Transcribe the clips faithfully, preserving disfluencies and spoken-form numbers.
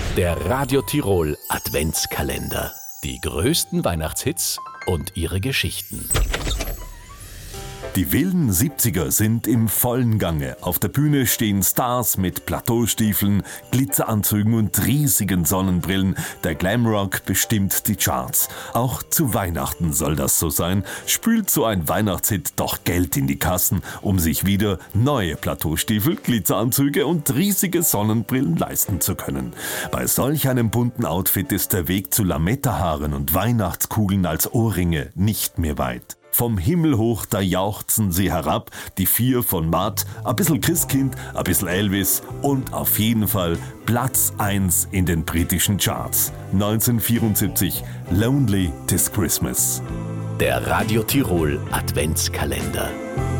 Der Radio Tirol Adventskalender. Die größten Weihnachtshits und ihre Geschichten. Die wilden siebziger sind im vollen Gange. Auf der Bühne stehen Stars mit Plateaustiefeln, Glitzeranzügen und riesigen Sonnenbrillen. Der Glamrock bestimmt die Charts. Auch zu Weihnachten soll das so sein. Spült so ein Weihnachtshit doch Geld in die Kassen, um sich wieder neue Plateaustiefel, Glitzeranzüge und riesige Sonnenbrillen leisten zu können. Bei solch einem bunten Outfit ist der Weg zu Lametta-Haaren und Weihnachtskugeln als Ohrringe nicht mehr weit. Vom Himmel hoch, da jauchzen sie herab, die vier von Matt, ein bisschen Christkind, ein bisschen Elvis und auf jeden Fall Platz eins in den britischen Charts. neunzehnhundertvierundsiebzig, Lonely This Christmas. Der Radio Tirol Adventskalender.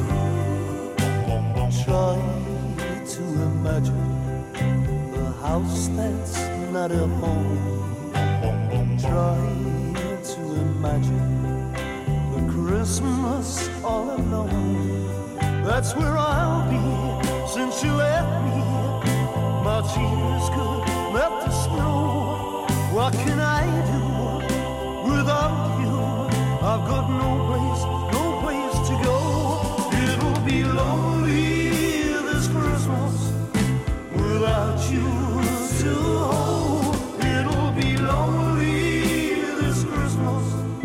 Try to imagine a house that's not a home. Try to imagine Christmas all alone. That's where I'll be since you left me. My tears could melt the snow. What can I do without you? I've got no place, no place to go. It'll be lonely this Christmas without you to hold. It'll be lonely this Christmas.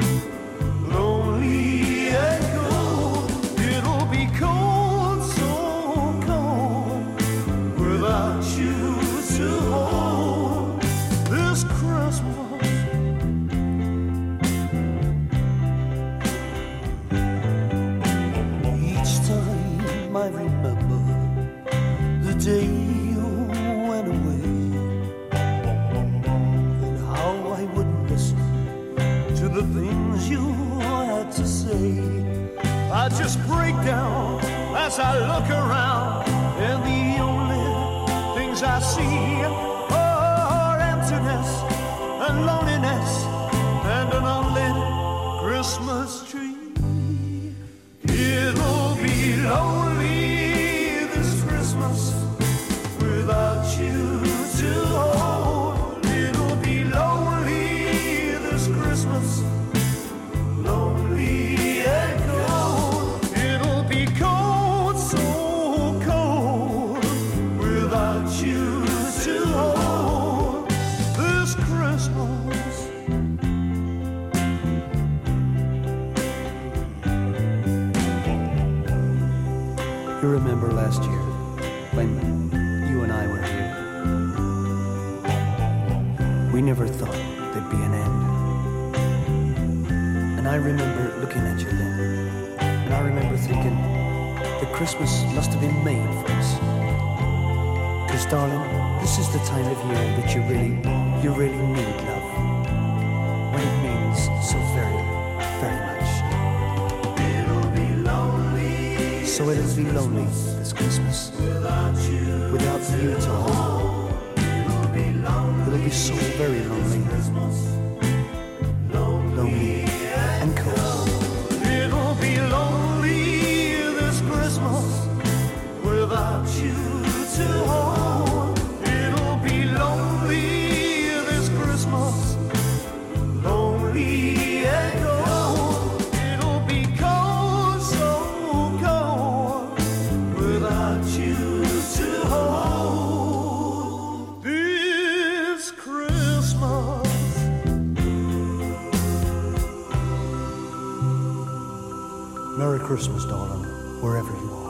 I remember the day you went away, and how I wouldn't listen to the things you had to say. I just break down as I look around, and the only things I see are emptiness and loneliness and an unlit Christmas tree. It'll be lonely this Christmas without you to hold. It'll be lonely this Christmas, lonely and cold. It'll be cold, so cold, without you to hold this Christmas. You remember last year when you and I were here? We never thought there'd be an end. And I remember looking at you then, and I remember thinking that Christmas must have been made for us. 'Cause darling, this is the time of year that you really, you really need love. When it means so very, very much. So it'll be lonely this Christmas without you, without you to hold. It'll be lonely. It'll be so very lonely, lonely and cold. It'll be lonely this Christmas without you to hold. It'll be lonely this Christmas, lonely and cold. It'll be cold, so cold, without you to hold this Christmas. Merry Christmas, darling, wherever you are.